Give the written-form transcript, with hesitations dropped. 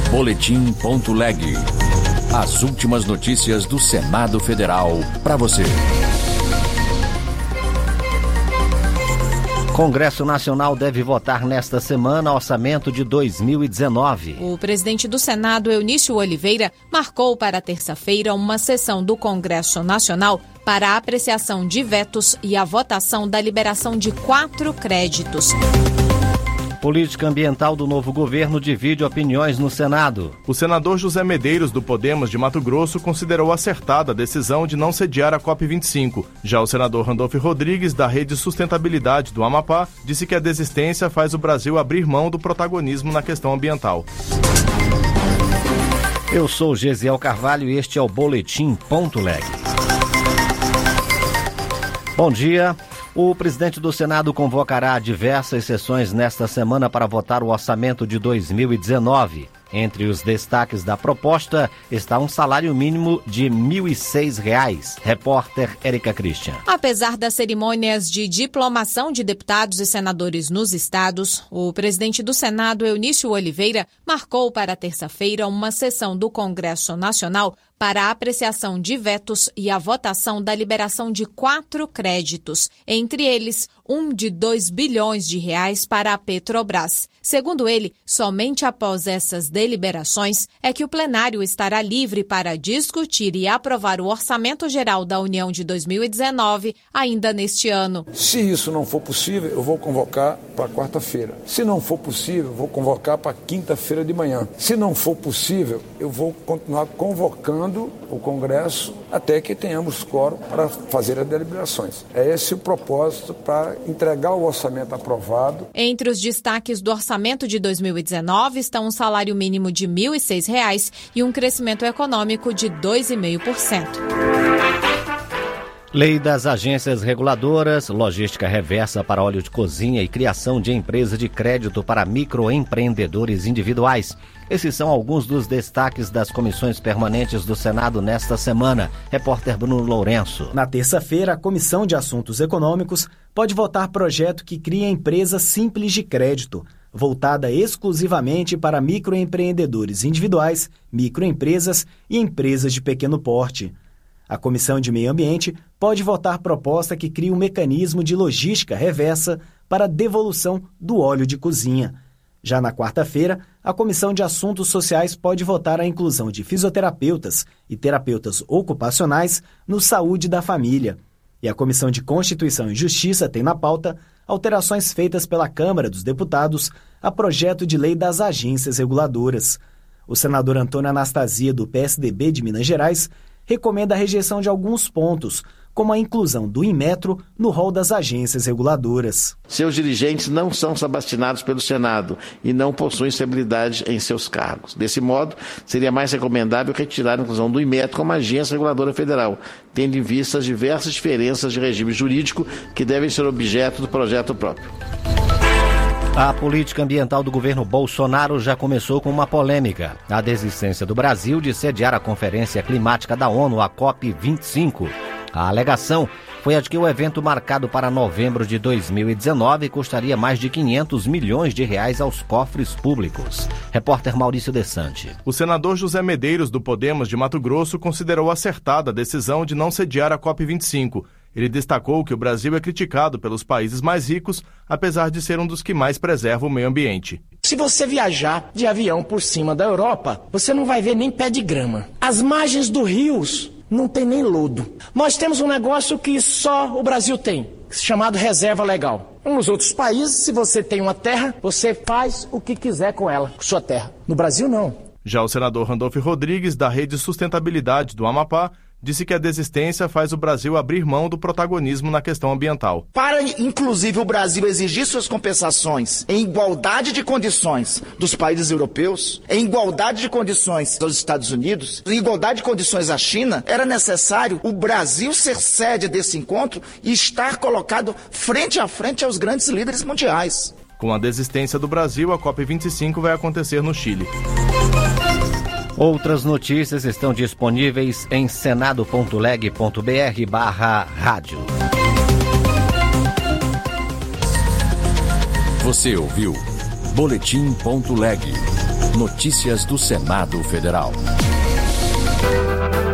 Boletim.leg. As últimas notícias do Senado Federal para você. Congresso Nacional deve votar nesta semana orçamento de 2019. O presidente do Senado, Eunício Oliveira, marcou para terça-feira uma sessão do Congresso Nacional para a apreciação de vetos e a votação da liberação de 4 créditos. Política ambiental do novo governo divide opiniões no Senado. O senador José Medeiros, do Podemos de Mato Grosso, considerou acertada a decisão de não sediar a COP25. Já o senador Randolfo Rodrigues, da Rede Sustentabilidade do Amapá, disse que a desistência faz o Brasil abrir mão do protagonismo na questão ambiental. Eu sou Gesiel Carvalho e este é o Boletim.leg. Bom dia. O presidente do Senado convocará diversas sessões nesta semana para votar o orçamento de 2019. Entre os destaques da proposta está um salário mínimo de R$ 1.006. Repórter Érica Christian. Apesar das cerimônias de diplomação de deputados e senadores nos estados, o presidente do Senado, Eunício Oliveira, marcou para terça-feira uma sessão do Congresso Nacional para a apreciação de vetos e a votação da liberação de 4 créditos, entre eles um de R$ 2 bilhões para a Petrobras. Segundo ele, somente após essas deliberações é que o plenário estará livre para discutir e aprovar o Orçamento Geral da União de 2019 ainda neste ano. Se isso não for possível, eu vou convocar para quarta-feira. Se não for possível, eu vou convocar para quinta-feira de manhã. Se não for possível, eu vou continuar convocando o Congresso até que tenhamos quórum para fazer as deliberações. É esse o propósito para entregar o orçamento aprovado. Entre os destaques do orçamento de 2019 estão um salário mínimo de R$ 1.006 e um crescimento econômico de 2,5%. Lei das agências reguladoras, logística reversa para óleo de cozinha e criação de empresa de crédito para microempreendedores individuais. Esses são alguns dos destaques das comissões permanentes do Senado nesta semana. Repórter Bruno Lourenço. Na terça-feira, a Comissão de Assuntos Econômicos pode votar projeto que cria empresa simples de crédito, voltada exclusivamente para microempreendedores individuais, microempresas e empresas de pequeno porte. A Comissão de Meio Ambiente pode votar proposta que cria um mecanismo de logística reversa para devolução do óleo de cozinha. Já na quarta-feira, a Comissão de Assuntos Sociais pode votar a inclusão de fisioterapeutas e terapeutas ocupacionais no Saúde da Família. E a Comissão de Constituição e Justiça tem na pauta alterações feitas pela Câmara dos Deputados a projeto de lei das agências reguladoras. O senador Antônio Anastasia, do PSDB de Minas Gerais, recomenda a rejeição de alguns pontos, como a inclusão do Inmetro no rol das agências reguladoras. Seus dirigentes não são sabastinados pelo Senado e não possuem estabilidade em seus cargos. Desse modo, seria mais recomendável retirar a inclusão do Inmetro como agência reguladora federal, tendo em vista as diversas diferenças de regime jurídico que devem ser objeto do projeto próprio. A política ambiental do governo Bolsonaro já começou com uma polêmica: a desistência do Brasil de sediar a Conferência Climática da ONU, a COP25. A alegação foi a de que o evento marcado para novembro de 2019 custaria mais de R$ 500 milhões aos cofres públicos. Repórter Maurício Desante. O senador José Medeiros, do Podemos de Mato Grosso, considerou acertada a decisão de não sediar a COP25. Ele destacou que o Brasil é criticado pelos países mais ricos, apesar de ser um dos que mais preserva o meio ambiente. Se você viajar de avião por cima da Europa, você não vai ver nem pé de grama. As margens dos rios não tem nem lodo. Nós temos um negócio que só o Brasil tem, chamado reserva legal. Nos outros países, se você tem uma terra, você faz o que quiser com ela, com sua terra. No Brasil, não. Já o senador Randolfo Rodrigues, da Rede Sustentabilidade do Amapá, disse que a desistência faz o Brasil abrir mão do protagonismo na questão ambiental. Para, inclusive, o Brasil exigir suas compensações em igualdade de condições dos países europeus, em igualdade de condições dos Estados Unidos, em igualdade de condições à China, era necessário o Brasil ser sede desse encontro e estar colocado frente a frente aos grandes líderes mundiais. Com a desistência do Brasil, a COP25 vai acontecer no Chile. Outras notícias estão disponíveis em senado.leg.br/rádio. Você ouviu Boletim.leg. Notícias do Senado Federal.